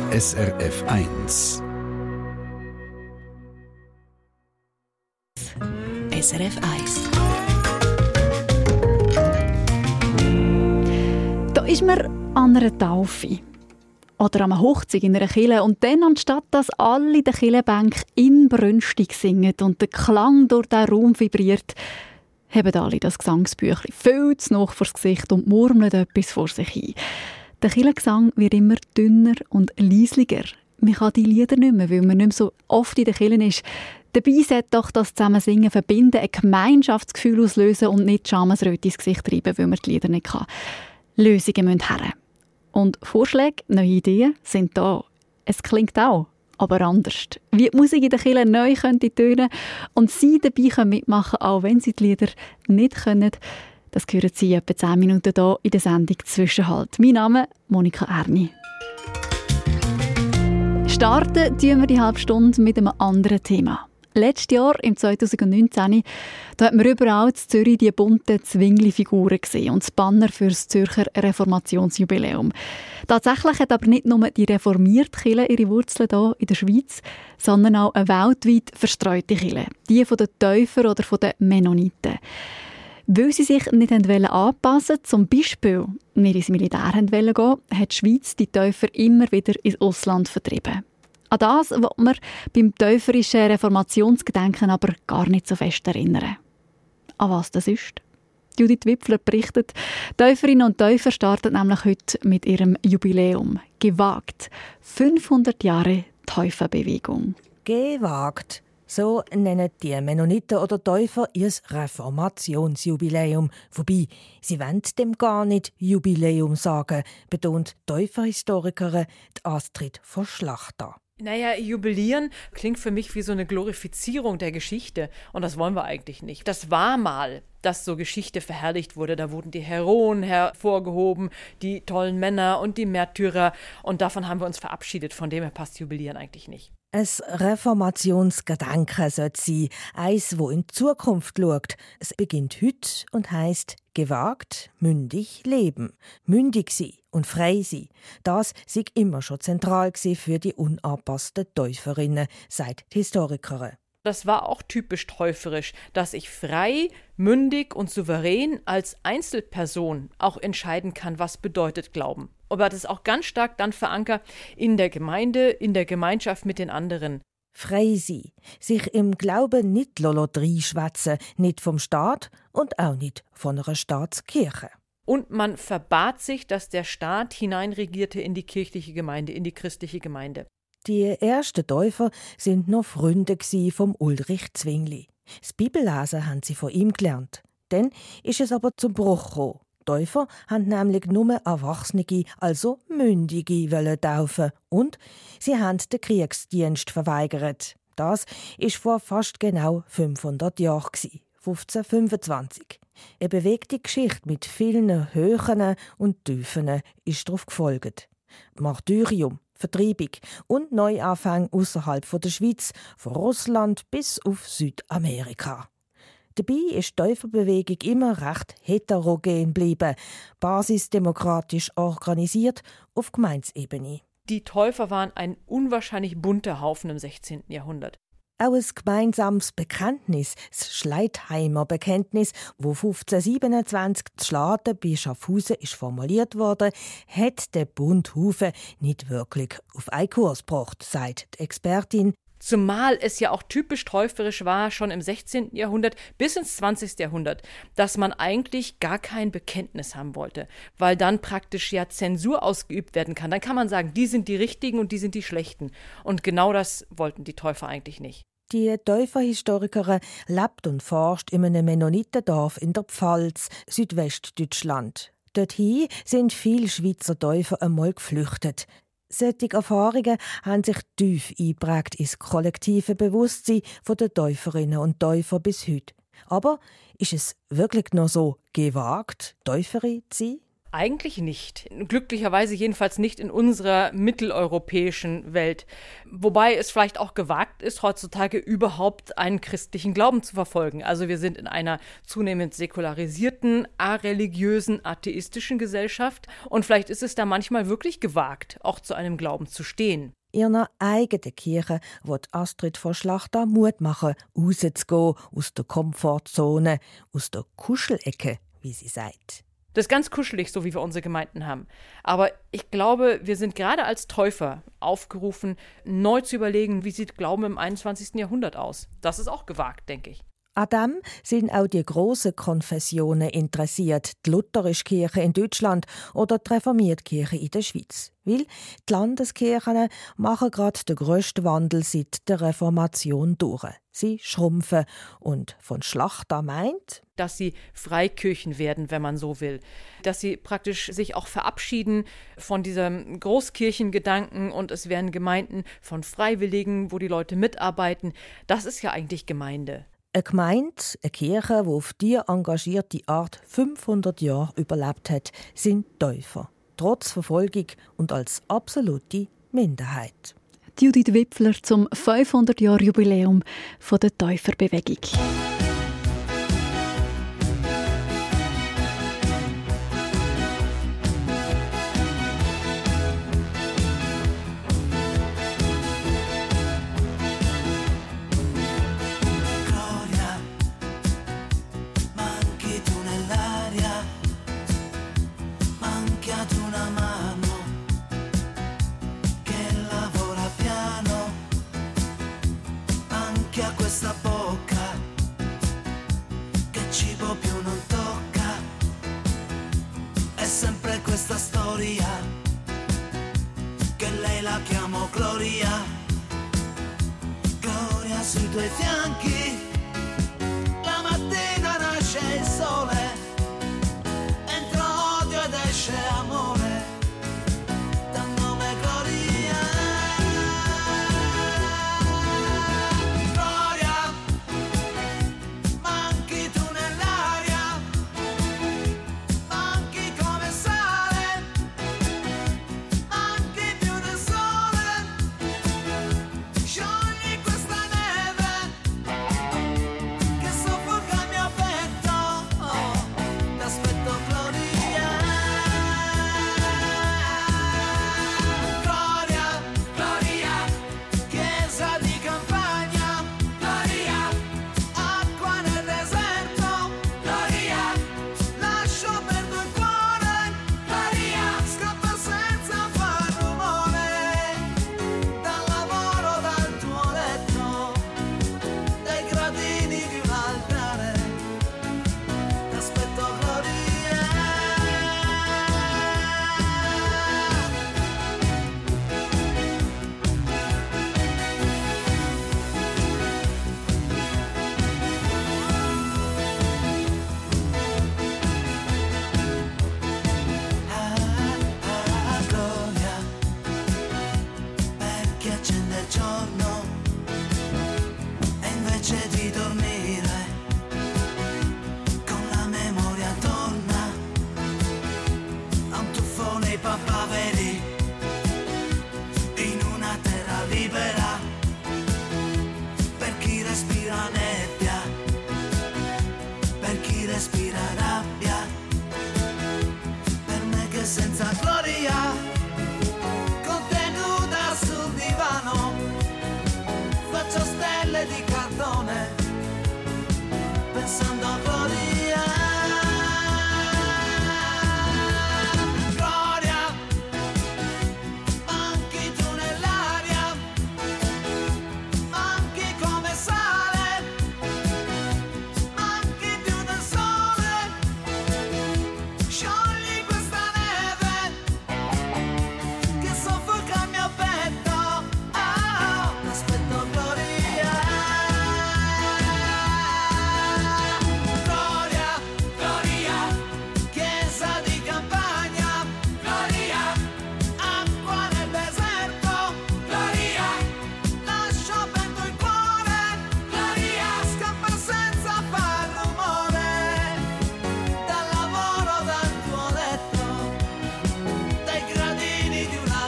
SRF 1. SRF 1. Da ist man an einer Taufe oder an einer Hochzeit in einer Kirche und dann, anstatt dass alle in der Kirchenbank inbrünstig singen und der Klang durch den Raum vibriert, haben alle das Gesangsbüchlein viel zu nah vors Gesicht und murmeln etwas vor sich hin. Der Kirchengesang wird immer dünner und leislicher. Man kann die Lieder nicht mehr, weil man nicht mehr so oft in der Kirche ist. Dabei sollte doch das Zusammensingen verbinden, ein Gemeinschaftsgefühl auslösen und nicht Schamesröte ins Gesicht treiben, weil man die Lieder nicht kann. Lösungen müssen her. Und Vorschläge, neue Ideen sind da. Es klingt auch, aber anders. Wie die Musik in der Kirche neu könnte tönen und Sie dabei können mitmachen, auch wenn Sie die Lieder nicht können, das hören Sie etwa 10 Minuten hier in der Sendung «Zwischenhalt». Mein Name ist Monika Erni. Starten tun wir die halbe Stunde mit einem anderen Thema. Letztes Jahr, im 2019, da hat man überall in Zürich die bunten Zwingli-Figuren gesehen und das Banner für das Zürcher Reformationsjubiläum. Tatsächlich hat aber nicht nur die reformierte Kirche ihre Wurzeln hier in der Schweiz, sondern auch eine weltweit verstreute Kirche, die von den Täufern oder von den Mennoniten. Weil sie sich nicht anpassen wollten, zum Beispiel nicht ins Militär gehen wollten, hat die Schweiz die Täufer immer wieder ins Ausland vertrieben. An das will man beim täuferischen Reformationsgedenken aber gar nicht so fest erinnern. An was das ist? Judith Wipfler berichtet, Täuferinnen und Täufer starten nämlich heute mit ihrem Jubiläum. Gewagt. 500 Jahre Täuferbewegung. Gewagt. So nennen die Mennoniten oder Täufer ihr Reformationsjubiläum. Wobei, sie wollen dem gar nicht Jubiläum sagen, betont die Täuferhistorikerin Astrid von Schlachter. Naja, jubilieren klingt für mich wie so eine Glorifizierung der Geschichte. Und das wollen wir eigentlich nicht. Das war mal, dass so Geschichte verherrlicht wurde. Da wurden die Heroen hervorgehoben, die tollen Männer und die Märtyrer. Und davon haben wir uns verabschiedet. Von dem her passt Jubilieren eigentlich nicht. Ein Reformationsgedanken sollte sein, eins, wo in die Zukunft schaut. Es beginnt heute und heisst gewagt, mündig leben. Mündig sein und frei sein. Das sei immer schon zentral für die unangepassten Täuferinnen, sagt die Historikerin. Das war auch typisch täuferisch, dass ich frei, mündig und souverän als Einzelperson auch entscheiden kann, was bedeutet Glauben. Aber das ist auch ganz stark dann verankert in der Gemeinde, in der Gemeinschaft mit den anderen. Frei sein, sich im Glauben nicht reinschwätzen, nicht vom Staat und auch nicht von einer Staatskirche. Und man verbat sich, dass der Staat hineinregierte in die kirchliche Gemeinde, in die christliche Gemeinde. Die ersten Täufer sind noch Freunde vom Ulrich Zwingli. Das Bibellesen haben sie von ihm gelernt. Dann ist es aber zum Bruch gekommen. Täufer haben nämlich nur Erwachsene, also Mündige, taufen. Und sie haben den Kriegsdienst verweigert. Das war vor fast genau 500 Jahren, 1525. Eine bewegte Geschichte mit vielen Höhen und Tiefen ist darauf gefolgt. Martyrium, Vertreibung und Neuanfang außerhalb der Schweiz, von Russland bis auf Südamerika. Dabei ist die Täuferbewegung immer recht heterogen geblieben, basisdemokratisch organisiert auf Gemeindeebene. Die Täufer waren ein unwahrscheinlich bunter Haufen im 16. Jahrhundert. Auch ein gemeinsames Bekenntnis, das Schleitheimer Bekenntnis, das 1527 zu Schladen bei Schaffhausen formuliert wurde, hat der Bund Hufe nicht wirklich auf einen Kurs gebracht, sagt die Expertin. Zumal es ja auch typisch täuferisch war, schon im 16. Jahrhundert bis ins 20. Jahrhundert, dass man eigentlich gar kein Bekenntnis haben wollte, weil dann praktisch ja Zensur ausgeübt werden kann. Dann kann man sagen, die sind die Richtigen und die sind die Schlechten. Und genau das wollten die Täufer eigentlich nicht. Die Täuferhistorikerin lebt und forscht in einem Mennonitendorf in der Pfalz, Südwestdeutschland. Dorthin sind viele Schweizer Täufer einmal geflüchtet. Solche Erfahrungen haben sich tief eingeprägt ins kollektive Bewusstsein der Täuferinnen und Täufer bis heute. Aber ist es wirklich noch so gewagt, Täuferin zu sein? Eigentlich nicht. Glücklicherweise jedenfalls nicht in unserer mitteleuropäischen Welt. Wobei es vielleicht auch gewagt ist, heutzutage überhaupt einen christlichen Glauben zu verfolgen. Also wir sind in einer zunehmend säkularisierten, areligiösen, atheistischen Gesellschaft. Und vielleicht ist es da manchmal wirklich gewagt, auch zu einem Glauben zu stehen. Ihrer eigenen Kirche wird Astrid von Schlachter Mut machen, rauszugehen aus der Komfortzone, aus der Kuschelecke, wie sie sagt. Das ist ganz kuschelig, so wie wir unsere Gemeinden haben. Aber ich glaube, wir sind gerade als Täufer aufgerufen, neu zu überlegen, wie sieht Glauben im 21. Jahrhundert aus. Das ist auch gewagt, denke ich. An dem sind auch die grossen Konfessionen interessiert, die Lutherische Kirche in Deutschland oder die Reformierte Kirche in der Schweiz. Weil die Landeskirchen machen gerade den grössten Wandel seit der Reformation durch. Sie schrumpfen und von Schlachter meint, dass sie Freikirchen werden, wenn man so will. Dass sie praktisch sich auch verabschieden von diesem Großkirchengedanken und es werden Gemeinden von Freiwilligen, wo die Leute mitarbeiten. Das ist ja eigentlich Gemeinde. Eine Gemeinde, eine Kirche, die auf diese engagierte Art 500 Jahre überlebt hat, sind Täufer. Trotz Verfolgung und als absolute Minderheit. Judith Wipfler zum 500-Jahr-Jubiläum der Täuferbewegung. Sui tuoi fianchi, la mattina nasce il sole, entra odio ed esce amore, dal nome Gloria. Gloria, manchi tu nell'aria, manchi come sale, manchi più del sole, sciogli questa neve.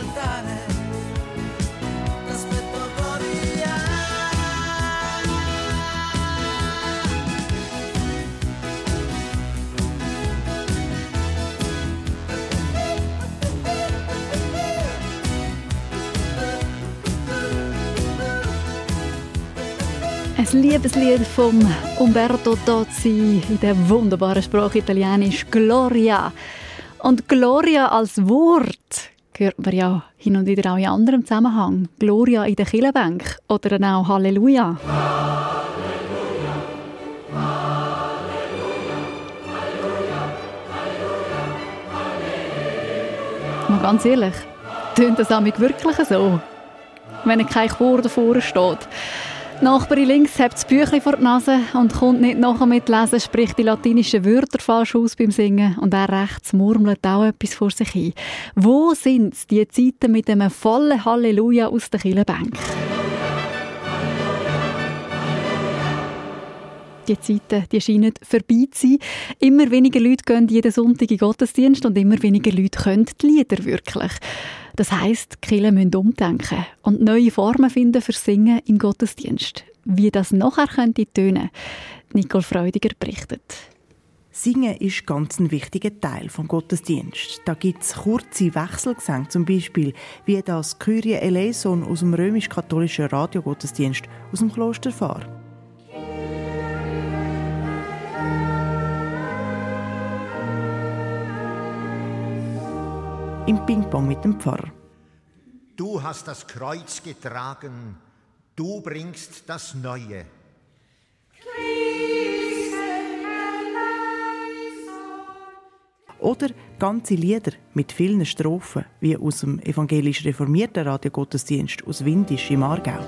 aspettare, l'aspetto quotidiano. Ein Liebeslied von Umberto Tozzi in der wunderbaren Sprache Italienisch Gloria. Und Gloria als Wort hört man ja hin und wieder auch in anderem Zusammenhang. Gloria in der Kirchenbank oder dann auch Halleluja. Mal ganz ehrlich, tönt das wirklich so, wenn kein Chor davor steht? Die Nachbarin links hebt das Büchlein vor die Nase und kommt nicht nachher mit Lesen, spricht die latinischen Wörter falsch aus beim Singen und er rechts murmelt auch etwas vor sich hin. Wo sind die Zeiten mit einem vollen Halleluja aus der Kirchenbank? Die Zeiten die scheinen vorbei zu sein. Immer weniger Leute gehen jeden Sonntag in den Gottesdienst und immer weniger Leute können die Lieder wirklich. Das heisst, die Kirchen müssen umdenken und neue Formen finden für Singen im Gottesdienst. Wie das nachher könnte tönen, Nicole Freudiger berichtet. Singen ist ganz ein wichtiger Teil des Gottesdienstes. Da gibt es kurze Wechselgesänge, zum Beispiel wie das Kyrie eleison aus dem römisch-katholischen Radiogottesdienst aus dem Kloster Fahr. Im Ping-Pong mit dem Pfarrer. Du hast das Kreuz getragen, du bringst das Neue. Oder ganze Lieder mit vielen Strophen, wie aus dem evangelisch reformierten Radiogottesdienst aus Windisch im Aargau.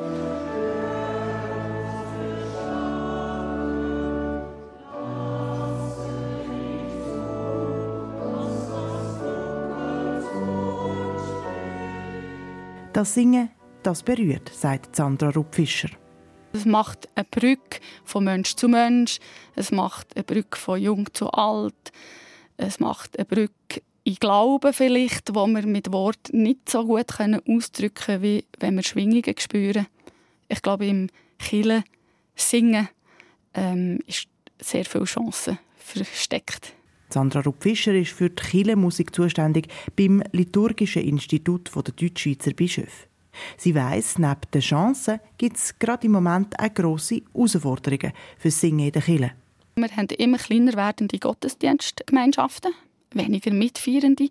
Das Singen, das berührt, sagt Sandra Rupp-Fischer. Es macht eine Brücke von Mensch zu Mensch, es macht eine Brücke von jung zu alt, es macht eine Brücke in Glauben vielleicht, wo wir mit Wort nicht so gut ausdrücken können, wie wenn wir Schwingungen spüren. Ich glaube, im Kirchen Singen ist sehr viele Chancen versteckt. Sandra Rupp-Fischer ist für die Kirchenmusik zuständig beim Liturgischen Institut der Deutschschweizer Bischöfe. Sie weiss, neben den Chancen gibt es gerade im Moment auch grosse Herausforderungen für das Singen in der Kirche. Wir haben immer kleiner werdende Gottesdienstgemeinschaften, weniger Mitfeierende.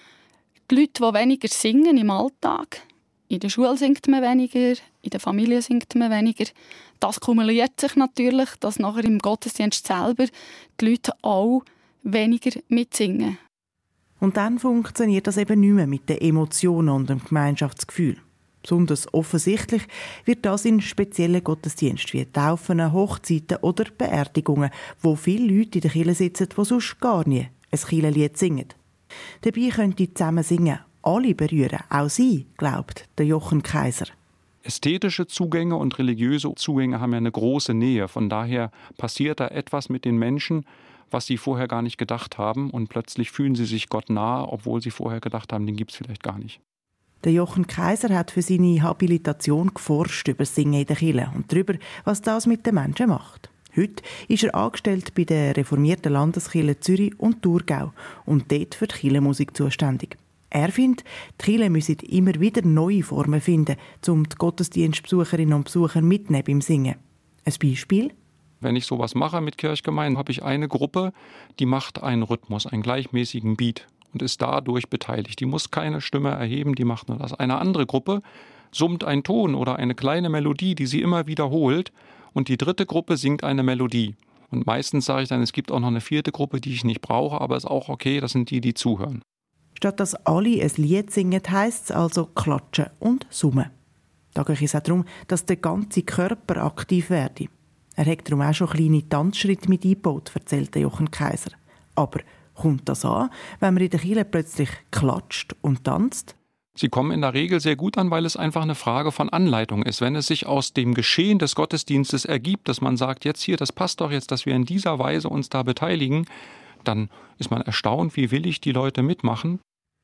Die Leute, die weniger singen im Alltag. In der Schule singt man weniger, in der Familie singt man weniger. Das kumuliert sich natürlich, dass nachher im Gottesdienst selber die Leute auch weniger mitsingen. Und dann funktioniert das eben nicht mehr mit den Emotionen und dem Gemeinschaftsgefühl. Besonders offensichtlich wird das in speziellen Gottesdiensten wie Taufen, Hochzeiten oder Beerdigungen, wo viele Leute in der Kirche sitzen, die sonst gar nie ein Kirchenlied singen. Dabei können die zusammen singen, alle berühren, auch sie, glaubt der Jochen Kaiser. Ästhetische Zugänge und religiöse Zugänge haben ja eine große Nähe. Von daher passiert da etwas mit den Menschen, was sie vorher gar nicht gedacht haben. Und plötzlich fühlen sie sich Gott nahe, obwohl sie vorher gedacht haben, den gibt es vielleicht gar nicht. Der Jochen Kaiser hat für seine Habilitation geforscht über das Singen in der Kirche und darüber, was das mit den Menschen macht. Heute ist er angestellt bei der reformierten Landeskirche Zürich und Thurgau und dort für die Kirchenmusik zuständig. Er findet, die Kirche müssen immer wieder neue Formen finden, um die Gottesdienstbesucherinnen und Besucher mitzunehmen beim Singen. Ein Beispiel? Wenn ich sowas mache mit Kirchgemeinden, habe ich eine Gruppe, die macht einen Rhythmus, einen gleichmäßigen Beat und ist dadurch beteiligt. Die muss keine Stimme erheben, die macht nur das. Eine andere Gruppe summt einen Ton oder eine kleine Melodie, die sie immer wiederholt. Und die dritte Gruppe singt eine Melodie. Und meistens sage ich dann, es gibt auch noch eine vierte Gruppe, die ich nicht brauche, aber ist auch okay, das sind die, die zuhören. Statt dass alle ein Lied singen, heisst es also klatschen und summen. Da geht es auch darum, dass der ganze Körper aktiv werde. Er hat darum auch schon kleine Tanzschritte mit eingebaut, erzählt Jochen Kaiser. Aber kommt das an, wenn man in der Kirche plötzlich klatscht und tanzt? Sie kommen in der Regel sehr gut an, weil es einfach eine Frage von Anleitung ist. Wenn es sich aus dem Geschehen des Gottesdienstes ergibt, dass man sagt, jetzt hier, das passt doch jetzt, dass wir in dieser Weise uns da beteiligen, dann ist man erstaunt, wie willig die Leute mitmachen.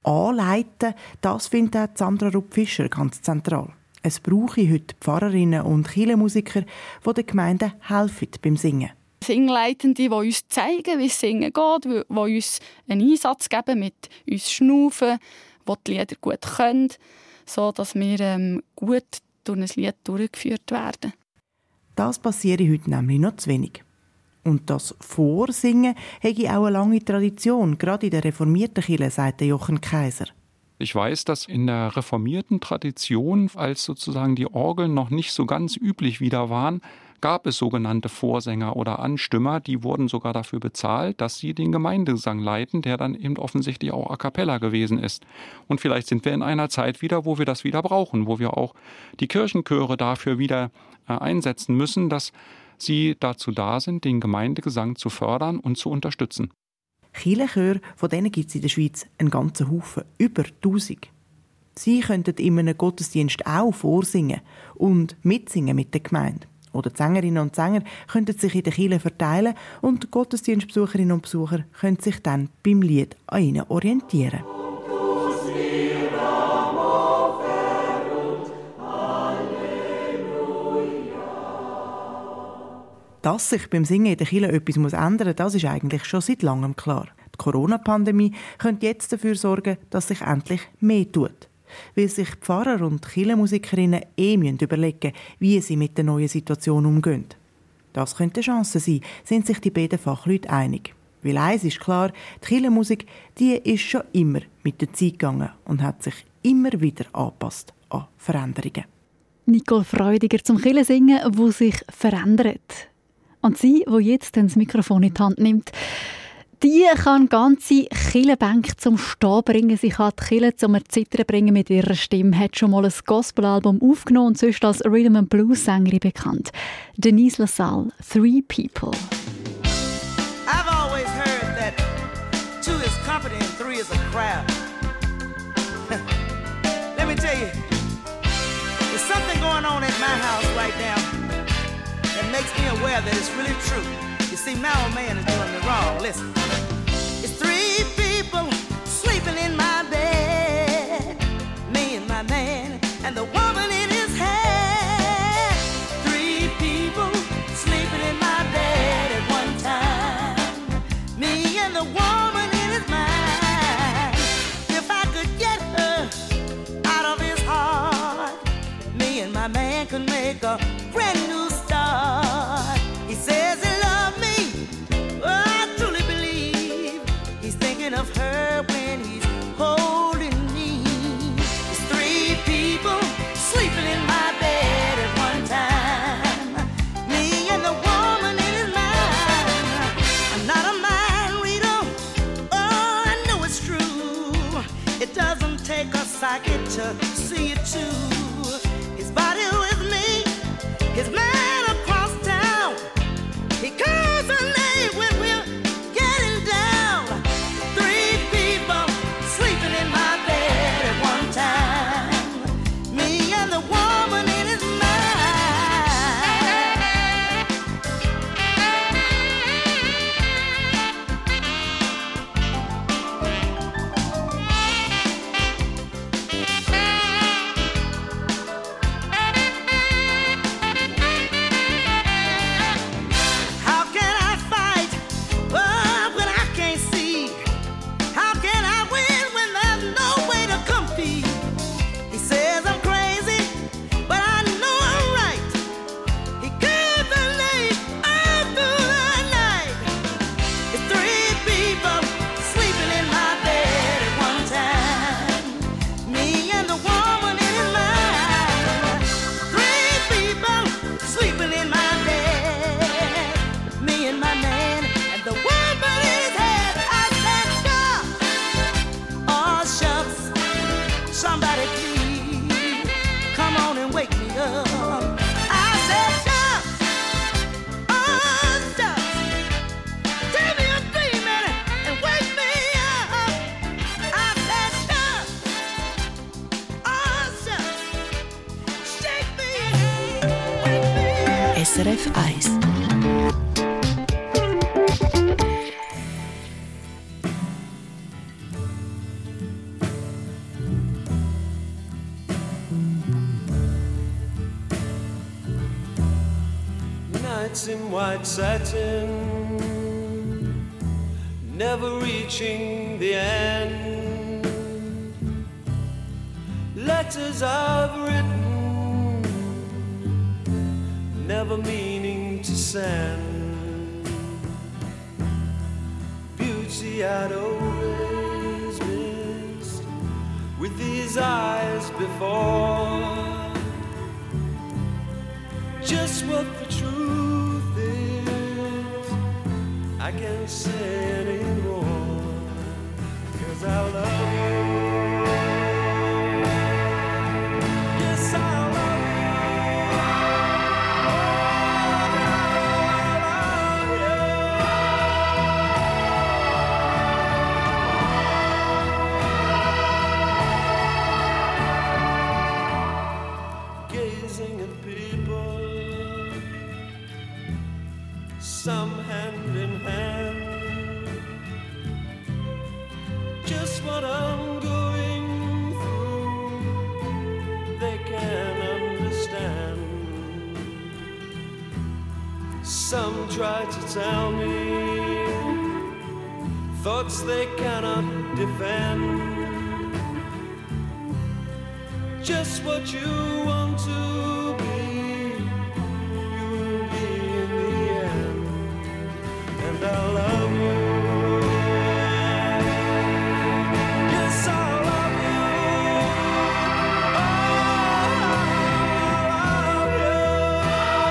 Anleiten, das findet auch Sandra Rupp-Fischer ganz zentral. Es brauche heute Pfarrerinnen und Kirchenmusiker, die den Gemeinden helfen beim Singen. Singleitende, die uns zeigen, wie es singen geht, die uns einen Einsatz geben mit uns schnaufen, die die Lieder gut können, so dass wir gut durch ein Lied durchgeführt werden. Das passiert heute nämlich noch zu wenig. Und das Vorsingen hätte auch eine lange Tradition, gerade in der reformierten Kirche, sagt Jochen Kaiser. Ich weiß, dass in der reformierten Tradition, als sozusagen die Orgeln noch nicht so ganz üblich wieder waren, gab es sogenannte Vorsänger oder Anstimmer, die wurden sogar dafür bezahlt, dass sie den Gemeindegesang leiten, der dann eben offensichtlich auch a cappella gewesen ist. Und vielleicht sind wir in einer Zeit wieder, wo wir das wieder brauchen, wo wir auch die Kirchenchöre dafür wieder einsetzen müssen, dass sie dazu da sind, den Gemeindegesang zu fördern und zu unterstützen. Kirchenchöre, von denen gibt es in der Schweiz einen ganzen Haufen, über 1000. Sie könnten in einem Gottesdienst auch vorsingen und mitsingen mit der Gemeinde. Oder die Sängerinnen und Sänger könnten sich in der Kirche verteilen und die Gottesdienstbesucherinnen und Besucher können sich dann beim Lied an ihnen orientieren. Dass sich beim Singen in der Kirche etwas ändern muss, das ist eigentlich schon seit langem klar. Die Corona-Pandemie könnte jetzt dafür sorgen, dass sich endlich mehr tut. Weil sich Pfarrer und Kirchenmusikerinnen überlegen müssen, wie sie mit der neuen Situation umgehen. Das könnte eine Chance sein, sind sich die beiden Fachleute einig. Weil eins ist klar, die Kirchenmusik, die ist schon immer mit der Zeit gegangen und hat sich immer wieder angepasst an Veränderungen. Nicole Freudiger zum Kirchensingen, wo sich verändert. Und sie, die jetzt das Mikrofon in die Hand nimmt, die kann ganze Kirchenbänke zum Stehen bringen. Sie kann die Kirche zum Erzittern bringen mit ihrer Stimme. Hat schon mal ein Gospelalbum aufgenommen und sonst als Rhythm and Blues Sängerin bekannt. Denise LaSalle, 3 People. I've always heard that 2 is company and 3 is a crowd. Let me tell you, there's something going on at my house right now that makes me aware that it's really true. You see, my old man is doing me wrong. Listen. It's 3 people sleeping in my bed. Me and my man and the woman in his head. 3 people sleeping in my bed at one time. Me and the woman in his mind. If I could get her out of his heart, me and my man could make a brand new start. He says he loves me. Oh, I truly believe he's thinking of her when he's holding me. It's 3 people sleeping in my bed at one time. Me and the woman in his mind. I'm not a mind reader. Oh, I know it's true. It doesn't take a psychic to see it too. His body with me, his man across town. He calls her name when we're getting down. 3 people sleeping in my bed at one time. Me and the woman in his mind. How can I fight when I can't see? How can I win when there's no way to compete? He says I'm crazy, but I know I'm right. He calls her name all through the night. It's 3 people sleeping in my bed at one time. Me and the woman in his mind. 3 people sleeping in my bed. Me and my man and the woman in his head. I said, God, oh shucks, somebody please come on and wake me up. I said, shucks, oh shucks, tell me a dream and wake me up. I said, shucks, oh shucks, shake me and wake me up. SRF 1. Nights in white satin, never reaching the end. Letters I've written, never meaning to send. Beauty I'd always missed with these eyes before. Just what the truth is, I can't say anymore, 'cause I love you. Yes, I love you. Gazing at people, some hand in hand, just what I'm going through, they can understand. Some try to tell me thoughts they cannot defend, just what you want to be, you will be in the end. And I love you. Yes, I love you. Oh, I love you.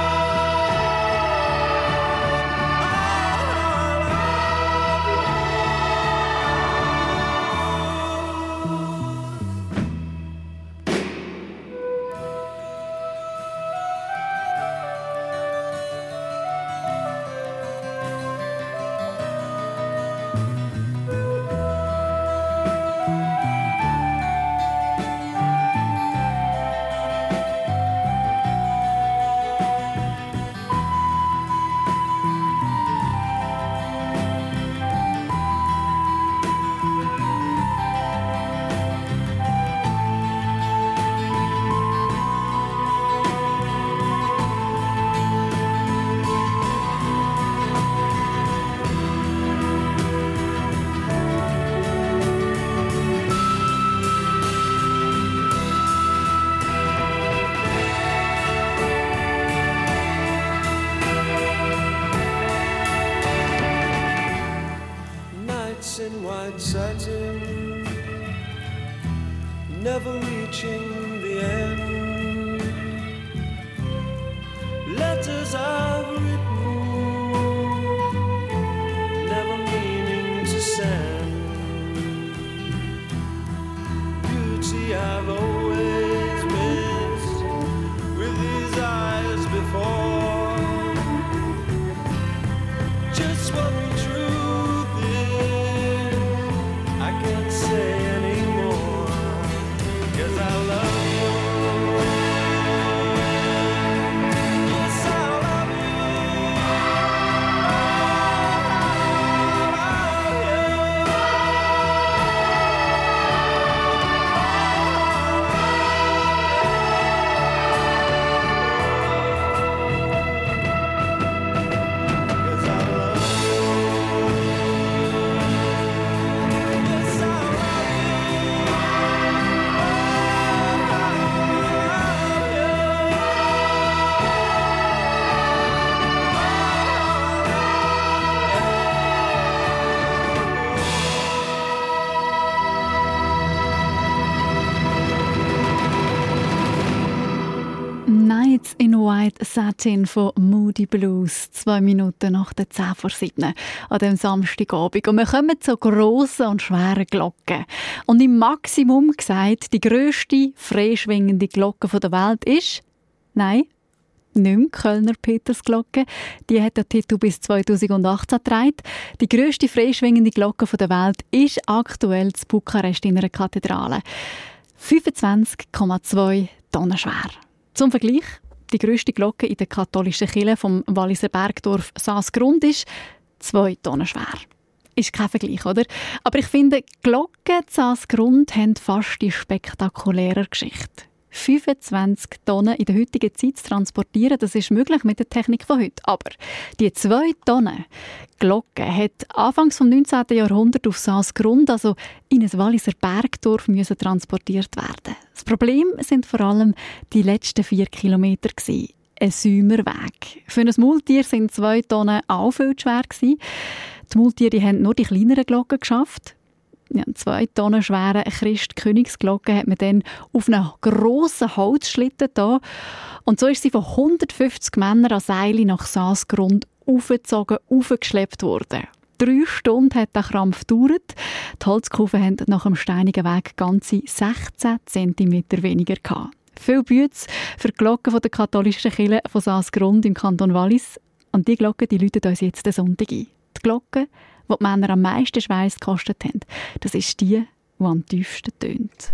In white satin, never reaching the end. Letters I've written, never meaning to send. Beauty I've always missed with these eyes before. Just what the truth is, I can't say anymore, 'cause I love you. Yes, I love you. Nights in White Satin von Moody Blues. 2 Minuten nach der 7:10 an diesem Samstagabend. Und wir kommen zu grossen und schweren Glocken. Und im Maximum gesagt, die grösste freischwingende Glocke der Welt ist... Nein, nicht mehr Kölner Petersglocke. Die hat den Titel bis 2018 getragen. Die grösste freischwingende Glocke der Welt ist aktuell in Bukarest in einer Kathedrale. 25,2 Tonnen schwer. Zum Vergleich, die grösste Glocke in der katholischen Kirche vom Walliser Bergdorf Saasgrund ist 2 Tonnen schwer. Ist kein Vergleich, oder? Aber ich finde, Glocken in Saasgrund haben fast die spektakuläre Geschichte. 25 Tonnen in der heutigen Zeit zu transportieren, das ist möglich mit der Technik von heute. Aber die 2 Tonnen Glocke hat Anfangs des 19. Jahrhunderts auf Saasgrund, also in ein Walliser Bergdorf, müssen transportiert werden. Das Problem sind vor allem die letzten 4 Kilometer gewesen. Ein Säumerweg. Für ein Maultier sind 2 Tonnen auch viel zu schwer gewesen. Die Maultiere haben nur die kleineren Glocken geschafft. Ja, 2 Tonnen schwere Christ-Königsglocke hat man dann auf einen grossen Holzschlitten da. Und so ist sie von 150 Männern an Seilen nach Saasgrund aufgezogen, aufgeschleppt worden. 3 Stunden hat der Krampf gedauert. Die Holzkufen hatten nach dem steinigen Weg ganze 16 cm weniger gehabt. Viel Bütz für die Glocken der katholischen Kirche von Saasgrund im Kanton Wallis. Und die Glocken, die läuten uns jetzt den Sonntag ein. Die Glocke, die die Männer am meisten Schweiß gekostet haben, das ist die am tiefsten tönt.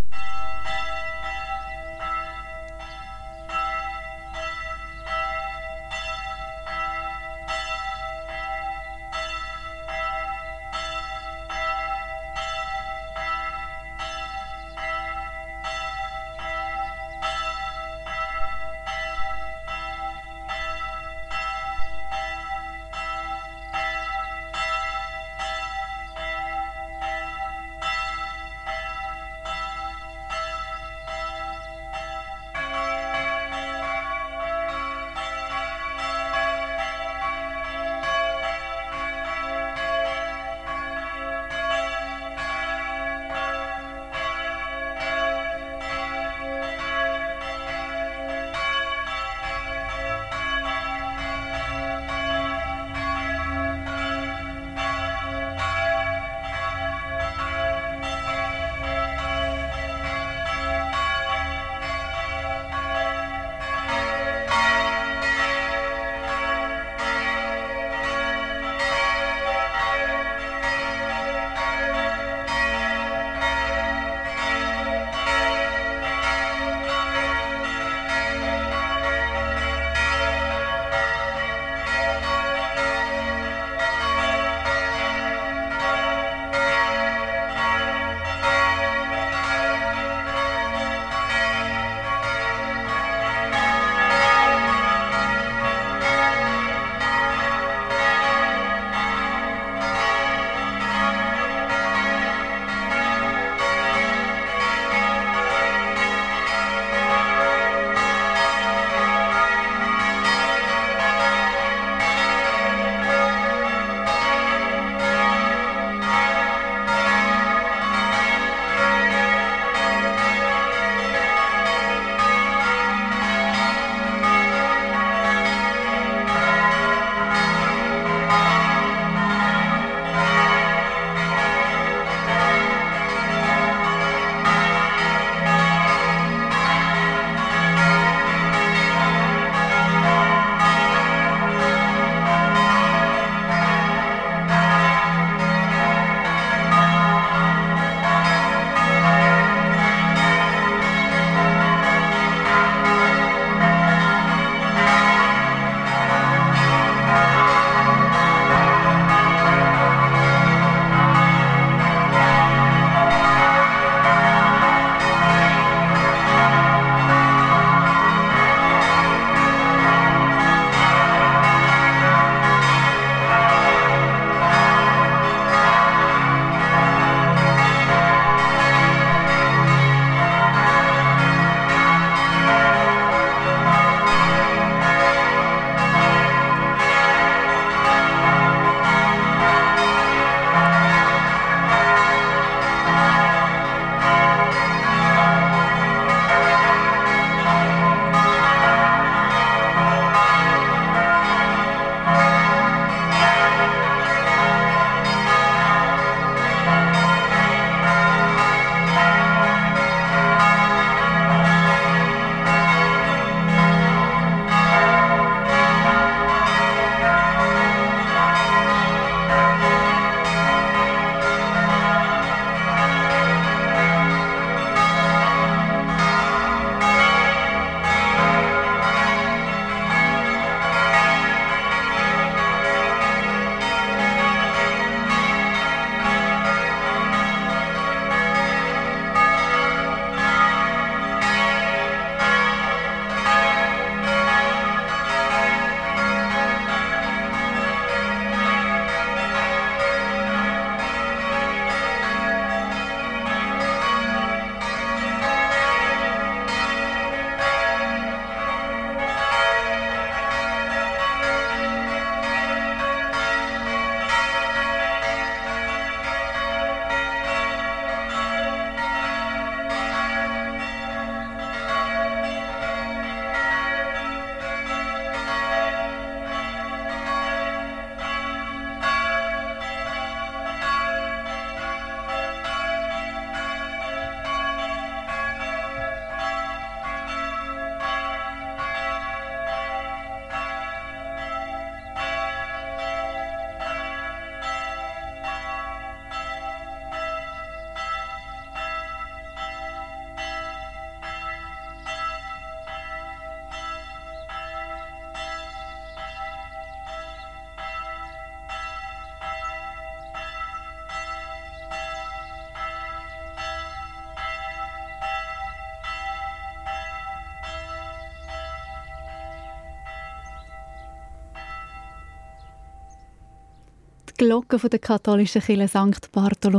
Glocke von der katholischen Kirche St. Bartholomäus.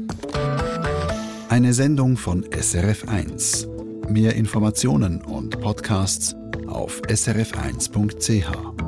Eine Sendung von SRF1. Mehr Informationen und Podcasts auf srf1.ch.